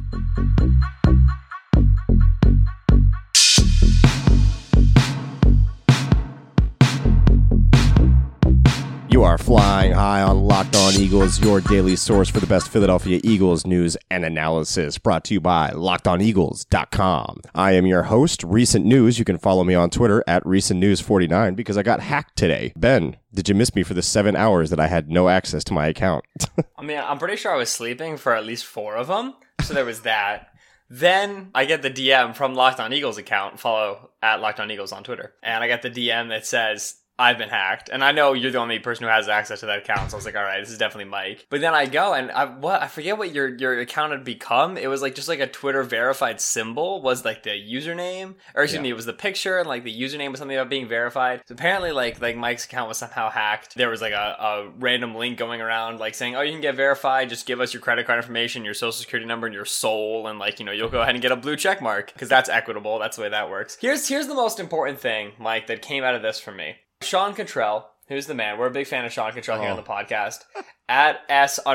You are flying high on Locked On Eagles, your daily source for the best Philadelphia Eagles news and analysis, brought to you by LockedOnEagles.com. I am your host, Recent News. You can follow me on Twitter at RecentNews49 because I got hacked today. Ben, did you miss me for the 7 hours that I had no access to my account? I mean, I'm pretty sure I was sleeping for at least 4 of them, so there was that. Then I get the DM from Locked On Eagles account, follow at Locked On Eagles on Twitter, and I get the DM that says, I've been hacked. And I know you're the only person who has access to that account, so I was like, all right, this is definitely Mike. But then I go and I forget what your account had become. It was like just like a Twitter verified symbol was like the username, or excuse me, it was the picture, and like the username was something about being verified. So apparently like Mike's account was somehow hacked. There was like a random link going around like saying, oh, you can get verified, just give us your credit card information, your social security number, and your soul, and like, you know, you'll go ahead and get a blue check mark, because that's equitable. That's the way that works. Here's the most important thing, Mike, that came out of this for me. Sean Cottrell, who's the man, we're a big fan of Sean Cottrell here on the podcast, at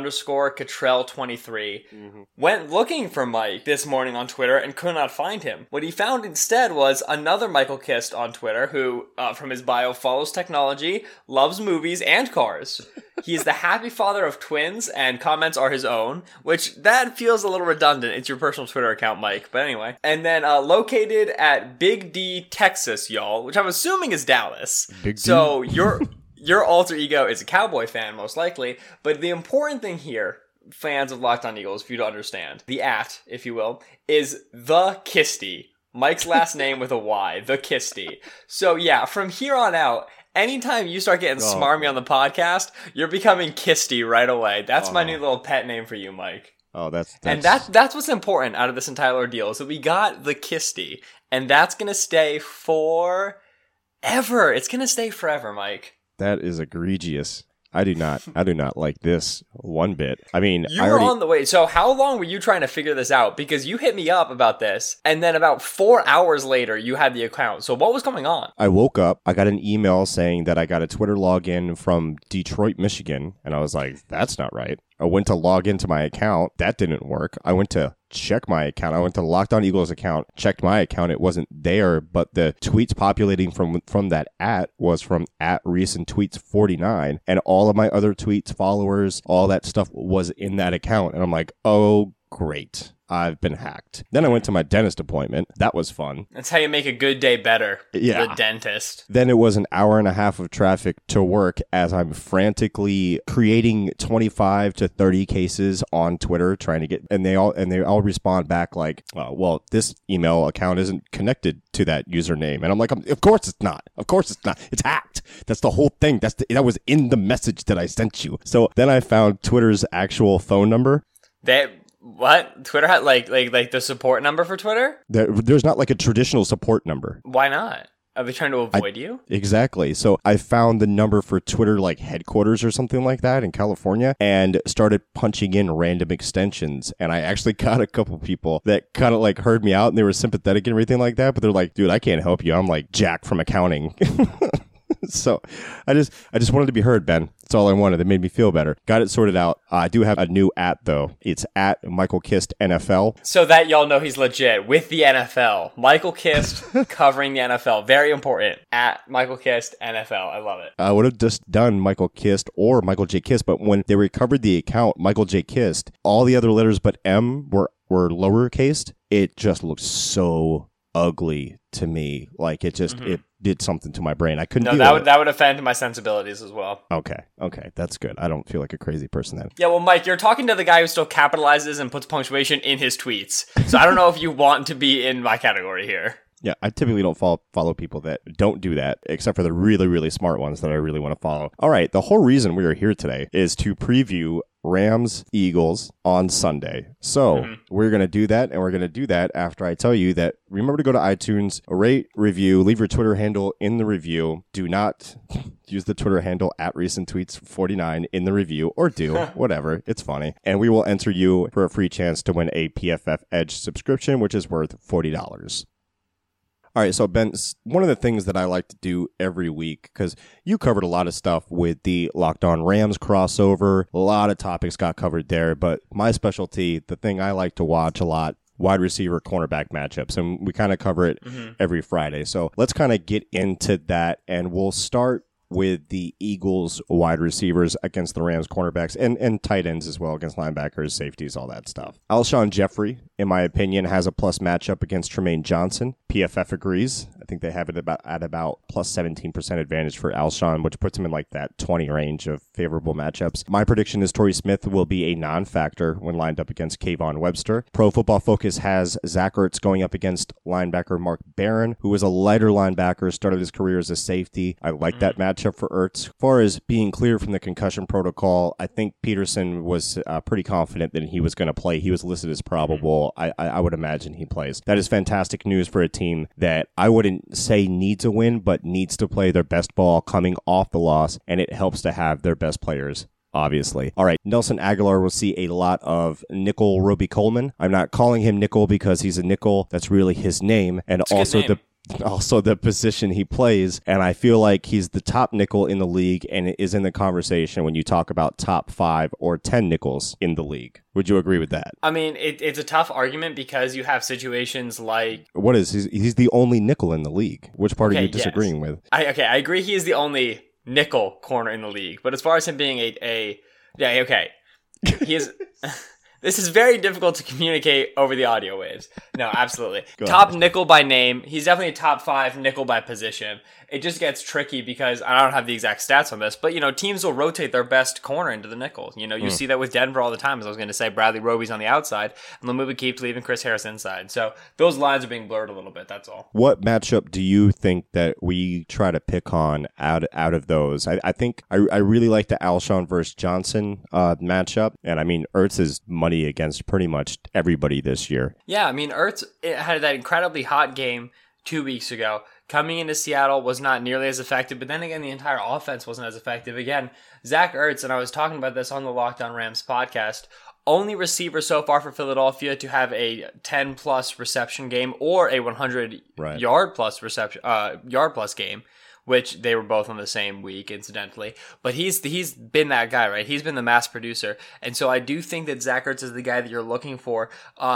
S_Cottrell23, went looking for Mike this morning on Twitter and could not find him. What he found instead was another Michael Kist on Twitter who, from his bio, follows technology, loves movies and cars. He is the happy father of twins, and comments are his own, which that feels a little redundant. It's your personal Twitter account, Mike. But anyway. And then located at Big D, Texas, y'all, which I'm assuming is Dallas. Big D. So your alter ego is a Cowboy fan, most likely. But the important thing here, fans of Locked On Eagles, for you to understand, the at, if you will, is the Kisty. Mike's last name with a Y, the Kisty. So yeah, from here on out, anytime you start getting smarmy on the podcast, you're becoming Kisty right away. That's my new little pet name for you, Mike. Oh, that's... And that's what's important out of this entire ordeal. So we got the Kisty, and that's going to stay forever. It's going to stay forever, Mike. That is egregious. I do not like this one bit. I mean, you were on the way. So how long were you trying to figure this out? Because you hit me up about this, and then about 4 hours later, you had the account. So what was going on? I woke up, I got an email saying that I got a Twitter login from Detroit, Michigan, and I was like, that's not right. I went to log into my account. That didn't work. I went to check my account. I went to Locked On Eagles account, checked my account. It wasn't there, but the tweets populating from that was from at Recent Tweets 49, and all of my other tweets, followers, all that stuff was in that account. And I'm like, oh, great. I've been hacked. Then I went to my dentist appointment. That was fun. That's how you make a good day better. Yeah. The dentist. Then it was an hour and a half of traffic to work as I'm frantically creating 25 to 30 cases on Twitter trying to get, and they all respond back like, well, this email account isn't connected to that username. And I'm like, of course it's not. Of course it's not. It's hacked. That's the whole thing. That was in the message that I sent you. So then I found Twitter's actual phone number. What? Twitter had like the support number for Twitter? There's not like a traditional support number. Why not? Are they trying to avoid you? Exactly. So I found the number for Twitter like headquarters or something like that in California and started punching in random extensions. And I actually got a couple people that kind of like heard me out and they were sympathetic and everything like that. But they're like, dude, I can't help you. I'm like Jack from accounting. So I just wanted to be heard, Ben. That's all I wanted. It made me feel better. Got it sorted out. I do have a new at, though. It's at Michael Kist NFL. So that y'all know he's legit with the NFL. Michael Kist covering the NFL. Very important. At Michael Kist NFL. I love it. I would have just done Michael Kist or Michael J. Kist, but when they recovered the account, Michael J. Kist, all the other letters but M were lowercased. It just looked so ugly to me. Like it just it did something to my brain. I couldn't do that. That would offend my sensibilities as well. Okay, that's good. I don't feel like a crazy person then. Yeah, well, Mike, you're talking to the guy who still capitalizes and puts punctuation in his tweets. So I don't know if you want to be in my category here. Yeah, I typically don't follow people that don't do that, except for the really, really smart ones that I really want to follow. All right, the whole reason we are here today is to preview Rams Eagles on Sunday. So we're going to do that, and we're going to do that after I tell you that remember to go to iTunes, rate, review, leave your Twitter handle in the review. Do not use the Twitter handle at RecentTweets49 in the review, or do, whatever. It's funny. And we will enter you for a free chance to win a PFF Edge subscription, which is worth $40. All right, so Ben, one of the things that I like to do every week, because you covered a lot of stuff with the Locked On Rams crossover, a lot of topics got covered there, but my specialty, the thing I like to watch a lot, wide receiver cornerback matchups, and we kind of cover it every Friday. So let's kind of get into that, and we'll start with the Eagles wide receivers against the Rams cornerbacks and tight ends as well against linebackers, safeties, all that stuff. Alshon Jeffrey, in my opinion, has a plus matchup against Tremaine Johnson. PFF agrees. I think they have it at about plus 17% advantage for Alshon, which puts him in like that 20 range of favorable matchups. My prediction is Torrey Smith will be a non-factor when lined up against Kayvon Webster. Pro Football Focus has Zach Ertz going up against linebacker Mark Barron, who is a lighter linebacker, started his career as a safety. I like that matchup for Ertz. As far as being clear from the concussion protocol, I think Peterson was pretty confident that he was going to play. He was listed as probable. I would imagine he plays. That is fantastic news for a team that I wouldn't say needs a win, but needs to play their best ball coming off the loss, and it helps to have their best players, obviously. All right, Nelson Aguilar will see a lot of nickel Roby Coleman. I'm not calling him nickel because he's a nickel. That's really his name, and also the position he plays, and I feel like he's the top nickel in the league and is in the conversation when you talk about top 5 or 10 nickels in the league. Would you agree with that? I mean, it's a tough argument because you have situations like... What is he's the only nickel in the league. Which part are you disagreeing with? I agree he is the only nickel corner in the league, but as far as him being he is... This is very difficult to communicate over the audio waves. No, absolutely. Top nickel by name. He's definitely a top 5 nickel by position. It just gets tricky because I don't have the exact stats on this, but, teams will rotate their best corner into the nickel. You see that with Denver all the time, as I was going to say. Bradley Roby's on the outside, and Lamuba keeps leaving Chris Harris inside. So those lines are being blurred a little bit, that's all. What matchup do you think that we try to pick on out of those? I think I really like the Alshon versus Johnson matchup, and I mean, Ertz is money against pretty much everybody this year. Yeah, I mean, Ertz had that incredibly hot game 2 weeks ago. Coming into Seattle was not nearly as effective, but then again, the entire offense wasn't as effective. Again, Zach Ertz, and I was talking about this on the Locked On Rams podcast, only receiver so far for Philadelphia to have a 10-plus reception game or a 100-yard-plus game, which they were both on the same week, incidentally. But he's been that guy, right? He's been the mass producer. And so I do think that Zach Ertz is the guy that you're looking for.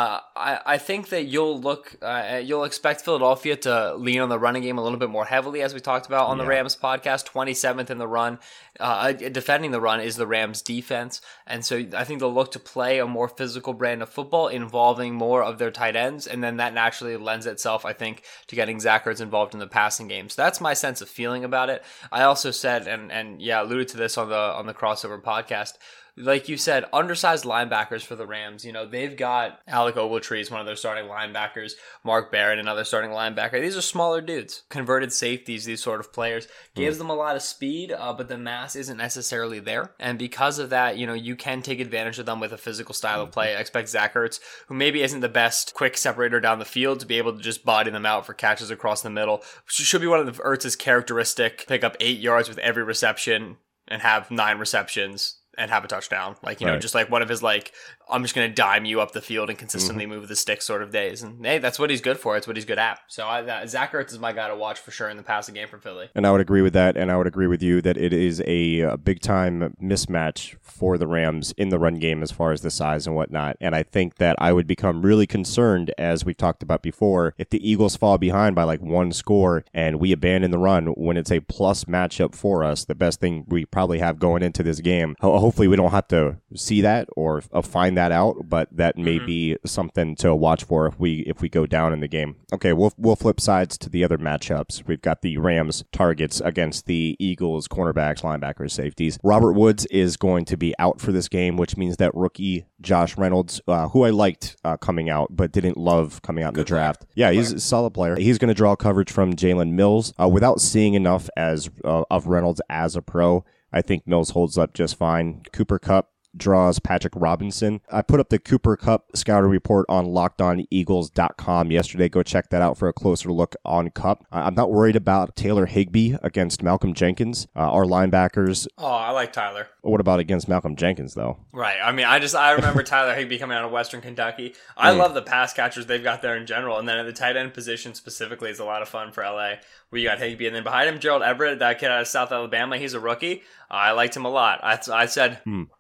I think that you'll expect Philadelphia to lean on the running game a little bit more heavily, as we talked about on the Rams podcast. 27th in the run. Defending the run is the Rams defense. And so I think they'll look to play a more physical brand of football involving more of their tight ends. And then that naturally lends itself, I think, to getting Zach Ertz involved in the passing game. So that's my sense of feeling about it. I also said, and alluded to this on the crossover podcast, like you said, undersized linebackers for the Rams. They've got Alec Ogletree is one of their starting linebackers, Mark Barron, another starting linebacker. These are smaller dudes, converted safeties, these sort of players. Gives them a lot of speed, but the mass isn't necessarily there. And because of that, you can take advantage of them with a physical style of play. I expect Zach Ertz, who maybe isn't the best quick separator down the field, to be able to just body them out for catches across the middle. Should be one of Ertz's characteristic, pick up 8 yards with every reception and have 9 receptions and have a touchdown. Just like one of his, I'm just going to dime you up the field and consistently move the stick sort of days. And hey, that's what he's good for. It's what he's good at. So Zach Ertz is my guy to watch for sure in the passing game for Philly. And I would agree with that. And I would agree with you that it is a big time mismatch for the Rams in the run game as far as the size and whatnot. And I think that I would become really concerned, as we've talked about before, if the Eagles fall behind by 1 score and we abandon the run when it's a plus matchup for us. The best thing we probably have going into this game. Hopefully we don't have to see that or find that out, but that may be something to watch for if we go down in the game. Okay, we'll flip sides to the other matchups. We've got the Rams targets against the Eagles cornerbacks, linebackers, safeties. Robert Woods is going to be out for this game, which means that rookie Josh Reynolds, who I liked coming out but didn't love coming out in the draft. Yeah, he's a solid player. He's going to draw coverage from Jalen Mills. Without seeing enough of Reynolds as a pro, I think Mills holds up just fine. Cooper Kupp draws Patrick Robinson. I put up the Cooper Kupp scouting report on LockedOnEagles.com yesterday. Go check that out for a closer look on Kupp. I'm not worried about Taylor Higbee against Malcolm Jenkins, our linebackers. Oh, I like Tyler. What about against Malcolm Jenkins, though? Right. I mean, I remember Tyler Higbee coming out of Western Kentucky. I love the pass catchers they've got there in general. And then at the tight end position specifically is a lot of fun for LA, where you got Higbee. And then behind him, Gerald Everett, that kid out of South Alabama. He's a rookie. I liked him a lot. I said,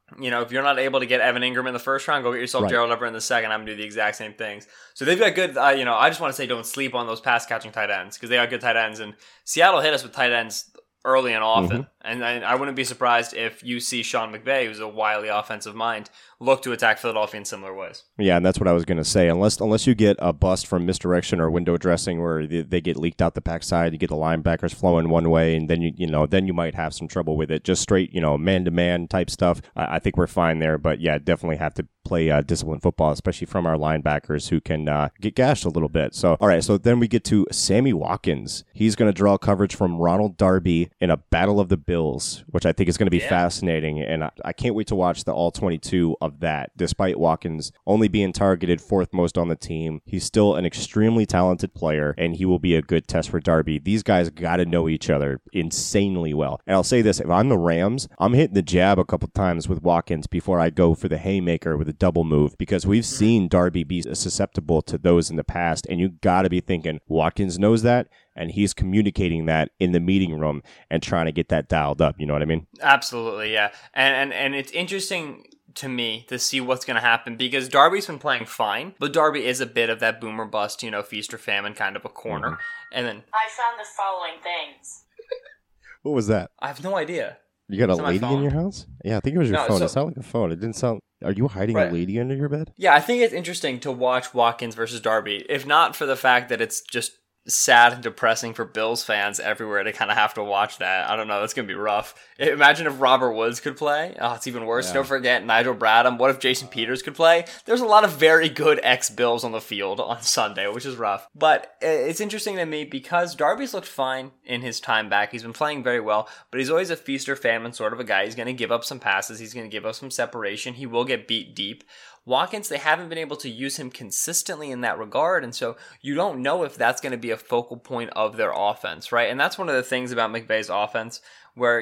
if you're not able to get Evan Ingram in the first round, go get yourself Gerald Everett in the second. I'm going to do the exact same things. So they've got good, I just want to say don't sleep on those pass catching tight ends, because they got good tight ends. And Seattle hit us with tight ends early and often. And I wouldn't be surprised if you see Sean McVay, who's a wily offensive mind, look to attack Philadelphia in similar ways. Yeah, and that's what I was going to say. Unless you get a bust from misdirection or window dressing where they get leaked out the backside, you get the linebackers flowing one way, and then you might have some trouble with it. Just straight, man-to-man type stuff. I think we're fine there, but yeah, definitely have to play disciplined football, especially from our linebackers who can get gashed a little bit. So, all right, so then we get to Sammy Watkins. He's going to draw coverage from Ronald Darby in a Battle of the Bills, which I think is going to be fascinating, and I can't wait to watch the all-22 of that. Despite Watkins only being targeted fourth most on the team, he's still an extremely talented player, and he will be a good test for Darby. These guys got to know each other insanely well. And I'll say this, if I'm the Rams, I'm hitting the jab a couple times with Watkins before I go for the haymaker with a double move, because we've seen Darby be susceptible to those in the past, and you got to be thinking Watkins knows that, and he's communicating that in the meeting room and trying to get that dialed up. You know what I mean? Absolutely, yeah. And it's interesting to me to see what's going to happen, because Darby's been playing fine, but Darby is a bit of that boomer bust, feast or famine kind of a corner. And then I found the following things. What was that? I have no idea. You got a lady in your house? Yeah, I think it was your phone. It sounded like a phone. It didn't sound... Are you hiding a lady under your bed? Yeah, I think it's interesting to watch Watkins versus Darby, if not for the fact that it's just sad and depressing for Bills fans everywhere to kind of have to watch that. I don't know. That's going to be rough. Imagine if Robert Woods could play. Oh, it's even worse. Yeah. Don't forget Nigel Bradham. What if Jason Peters could play? There's a lot of very good ex-Bills on the field on Sunday, which is rough. But it's interesting to me because Darby's looked fine in his time back. He's been playing very well, but he's always a feast or famine sort of a guy. He's going to give up some passes. He's going to give up some separation. He will get beat deep. Watkins, they haven't been able to use him consistently in that regard, and so you don't know if that's going to be a focal point of their offense, right? And that's one of the things about McVay's offense, where,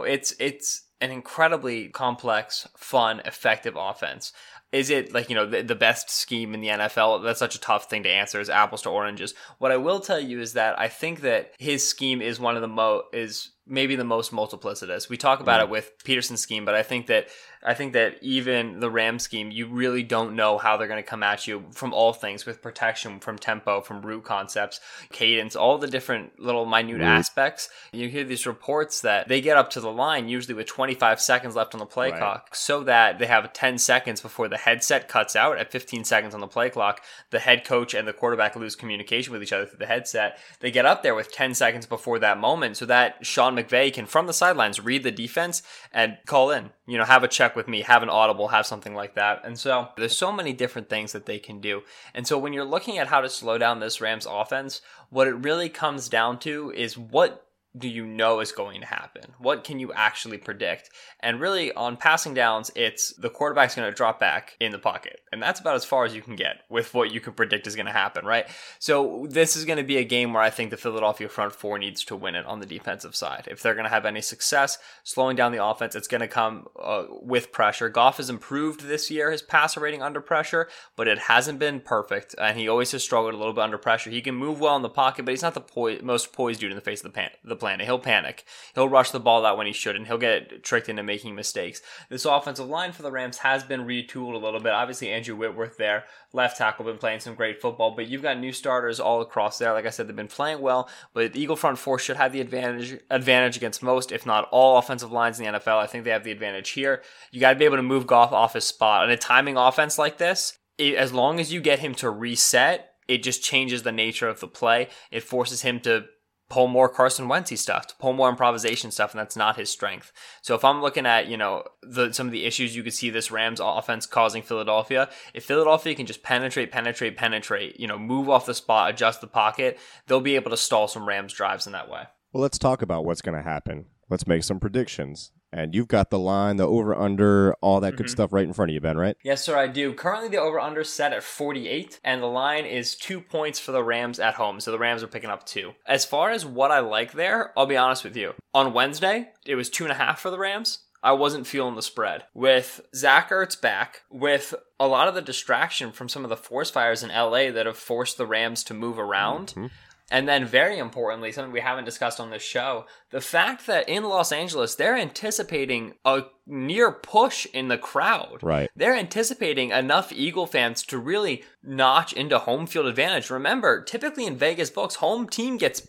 it's an incredibly complex, fun, effective offense. Is it the best scheme in the NFL? That's such a tough thing to answer, is apples to oranges. What I will tell you is that I think that his scheme is one of the maybe the most multiplicitous. We talk about it with Peterson's scheme, but I think that even the Rams scheme, you really don't know how they're going to come at you from all things, with protection, from tempo, from route concepts, cadence, all the different little minute aspects. You hear these reports that they get up to the line usually with 25 seconds left on the play clock, so that they have 10 seconds before the headset cuts out. At 15 seconds on the play clock, the head coach and the quarterback lose communication with each other through the headset. They get up there with 10 seconds before that moment, so that Sean McVay can, from the sidelines, read the defense and call in, have a check with me, have an audible, have something like that. And so there's so many different things that they can do. And so when you're looking at how to slow down this Rams offense, what it really comes down to is, what do you know is going to happen? What can you actually predict? And really, on passing downs, it's the quarterback's going to drop back in the pocket. And that's about as far as you can get with what you can predict is going to happen, right? So this is going to be a game where I think the Philadelphia front four needs to win it on the defensive side. If they're going to have any success slowing down the offense, it's going to come with pressure. Goff has improved this year, his passer rating under pressure, but it hasn't been perfect. And he always has struggled a little bit under pressure. He can move well in the pocket, but he's not the most poised dude in the face of the planet. He'll panic. He'll rush the ball out when he shouldn't. He'll get tricked into making mistakes. This offensive line for the Rams has been retooled a little bit. Obviously, Andrew Whitworth there, left tackle, been playing some great football, but you've got new starters all across there. Like I said, they've been playing well, but the Eagle front four should have the advantage against most, if not all, offensive lines in the NFL. I think they have the advantage here. You got to be able to move Goff off his spot. On a timing offense like this, as long as you get him to reset, it just changes the nature of the play. It forces him to pull more Carson Wentz stuff, to pull more improvisation stuff, and that's not his strength. So if I'm looking at, some of the issues you could see this Rams offense causing Philadelphia, if Philadelphia can just penetrate, move off the spot, adjust the pocket, they'll be able to stall some Rams drives in that way. Well, let's talk about what's going to happen. Let's make some predictions. And you've got the line, the over-under, all that good Mhm. stuff right in front of you, Ben, right? Yes, sir, I do. Currently, the over-under is set at 48, and the line is 2 points for the Rams at home. So the Rams are picking up 2. As far as what I like there, I'll be honest with you. On Wednesday, it was 2.5 for the Rams. I wasn't feeling the spread. With Zach Ertz back, with a lot of the distraction from some of the force fires in LA that have forced the Rams to move around. Mm-hmm. And then, very importantly, something we haven't discussed on this show, the fact that in Los Angeles, they're anticipating a near push in the crowd. Right. They're anticipating enough Eagle fans to really notch into home field advantage. Remember, typically in Vegas books, home team gets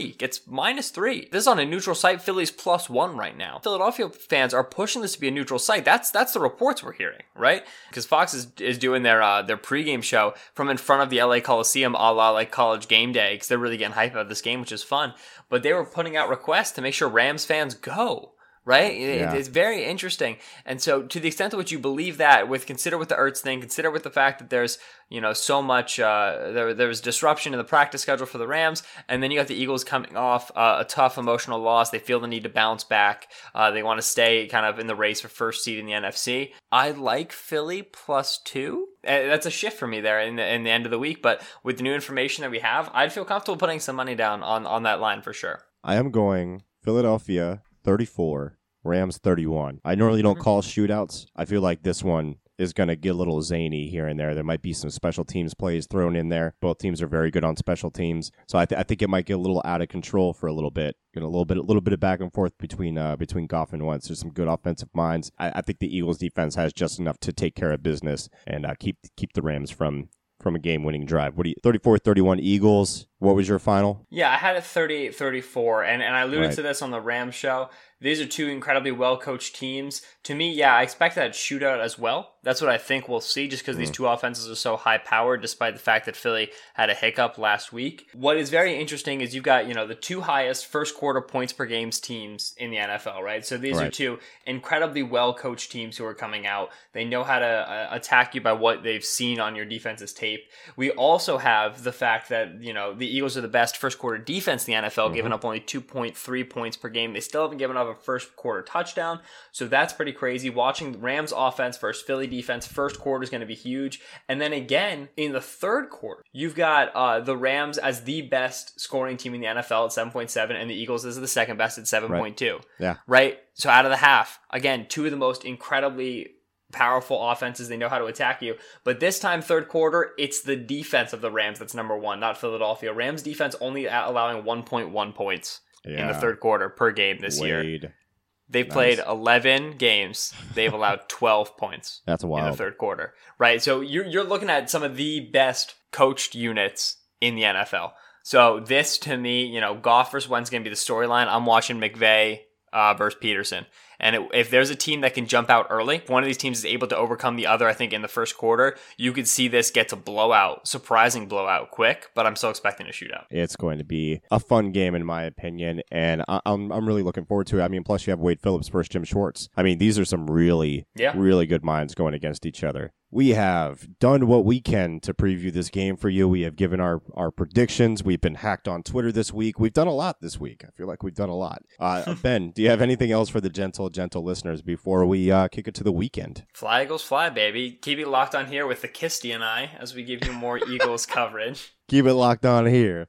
-3. This is on a neutral site. Philly's +1 right now. Philadelphia fans are pushing this to be a neutral site. That's the reports we're hearing, right? Because Fox is doing their pregame show from in front of the LA Coliseum, a la like College Game Day, because they're really getting hype about this game, which is fun. But they were putting out requests to make sure Rams fans go. Right? Yeah. It's very interesting. And so to the extent to which you believe that, consider with the Ertz thing, consider with the fact that there's, so much, there was disruption in the practice schedule for the Rams, and then you got the Eagles coming off a tough emotional loss. They feel the need to bounce back. They want to stay kind of in the race for first seed in the NFC. I like Philly +2. That's a shift for me there in the end of the week, but with the new information that we have, I'd feel comfortable putting some money down on that line for sure. I am going Philadelphia 34, Rams 31. I normally don't call shootouts. I feel like this one is going to get a little zany here and there. There might be some special teams plays thrown in there. Both teams are very good on special teams. So I think it might get a little out of control for a little bit. A little bit of back and forth between Goff and Wentz. There's some good offensive minds. I think the Eagles defense has just enough to take care of business and keep the Rams from a game-winning drive. 34-31 Eagles. What was your final? Yeah, I had it 38-34, and I alluded Right. to this on the Rams show. These are two incredibly well-coached teams. To me, yeah, I expect that shootout as well. That's what I think we'll see, just because these two offenses are so high-powered, despite the fact that Philly had a hiccup last week. What is very interesting is you've got, the two highest first-quarter points per games teams in the NFL, right? So these are Right. two incredibly well-coached teams who are coming out. They know how to attack you by what they've seen on your defense's tape. We also have the fact that, the Eagles are the best first-quarter defense in the NFL, giving up only 2.3 points per game. They still haven't given up a first-quarter touchdown, so that's pretty crazy. Watching the Rams offense versus Philly defense, first quarter is going to be huge. And then again, in the third quarter, you've got the Rams as the best scoring team in the NFL at 7.7, and the Eagles as the second best at 7.2. Yeah. Right? So out of the half, again, two of the most incredibly powerful offenses. They know how to attack you. But this time, third quarter, it's the defense of the Rams that's number one, not Philadelphia. Rams defense only allowing 1.1 points in the third quarter per game this year. They've played 11 games. They've allowed 12 points. That's wild. In the third quarter. Right? So you're looking at some of the best coached units in the NFL. So this, to me, Goff versus Wentz is going to be the storyline. I'm watching McVay versus Peterson. And if there's a team that can jump out early, if one of these teams is able to overcome the other, I think in the first quarter, you could see this get to blowout, surprising blowout quick, but I'm still expecting a shootout. It's going to be a fun game in my opinion, and I'm really looking forward to it. I mean, plus you have Wade Phillips versus Jim Schwartz. I mean, these are some really good minds going against each other. We have done what we can to preview this game for you. We have given our predictions. We've been hacked on Twitter this week. We've done a lot this week. I feel like we've done a lot. Ben, do you have anything else for the gentle listeners before we kick it to the weekend? Fly, Eagles, fly, baby. Keep it locked on here with the Kisty and I as we give you more Eagles coverage. Keep it locked on here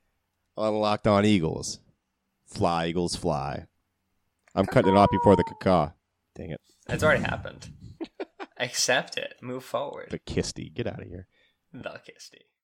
on Locked On Eagles. Fly, Eagles, fly. I'm cutting it off before the caca. Dang it. It's already happened. Accept it. Move forward. The Kisty. Get out of here. The Kisty.